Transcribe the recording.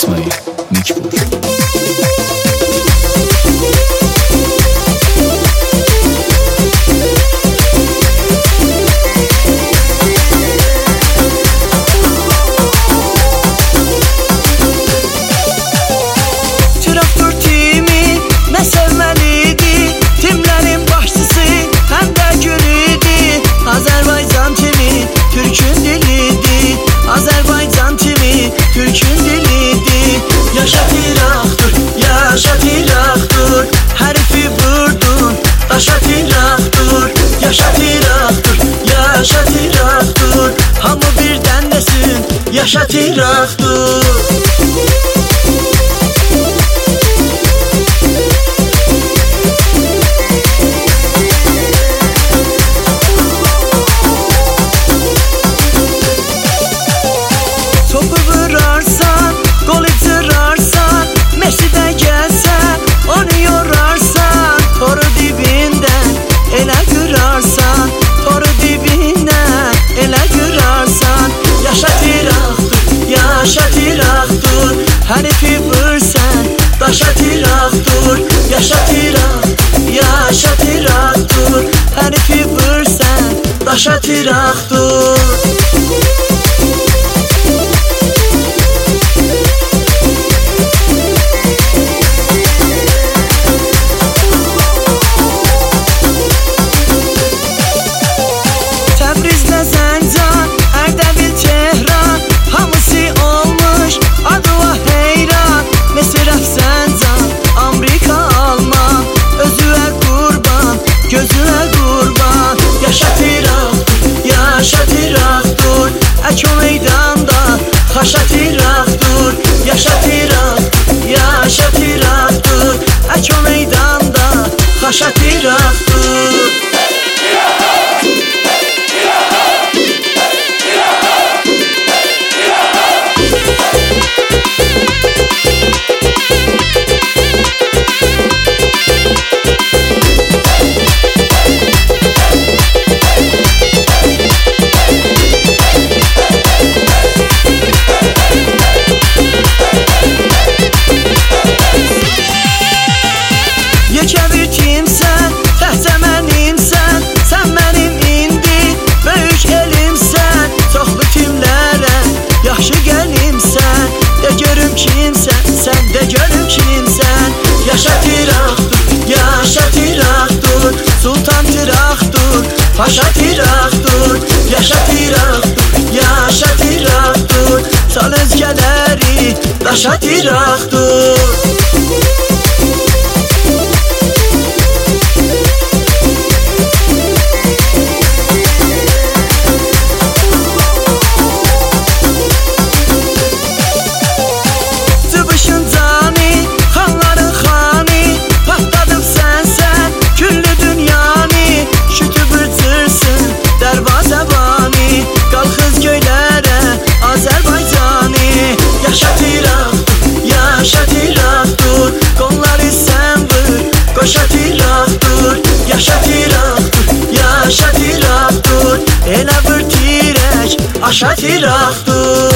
Sponsory Mikvur. Yaşat İrak'dır. Topu vurarsan, gol itirarsan, Messi'de gelsen, onu yorarsan, toru dibinden ele kırarsan, toru dibinden ele kırarsan. Yaşat İrak'dır, yaşat İrak'dır. Herifi vursan, daşat İrak'dır. Yaşat İrak, yaşat İrak'dır. Herifi vursan, daşat İrak'dır. Yaşat İrak'dır, yaşat İrak, yaşat İrak'dır. Ək o meydanda, yaşat İrak'dır. Yaşat İrak'dır, yaşat İrak'dır. Sultan İrak'dır, paşa İrak'dır. Yaşat İrak'dır, yaşat İrak'dır. Sal özgələri, daşat İrak'dır. Yaşat İrak'dır, yaşat İrak'dır, yaşat İrak'dır. Elə bir tirək, aşat İrak'dır.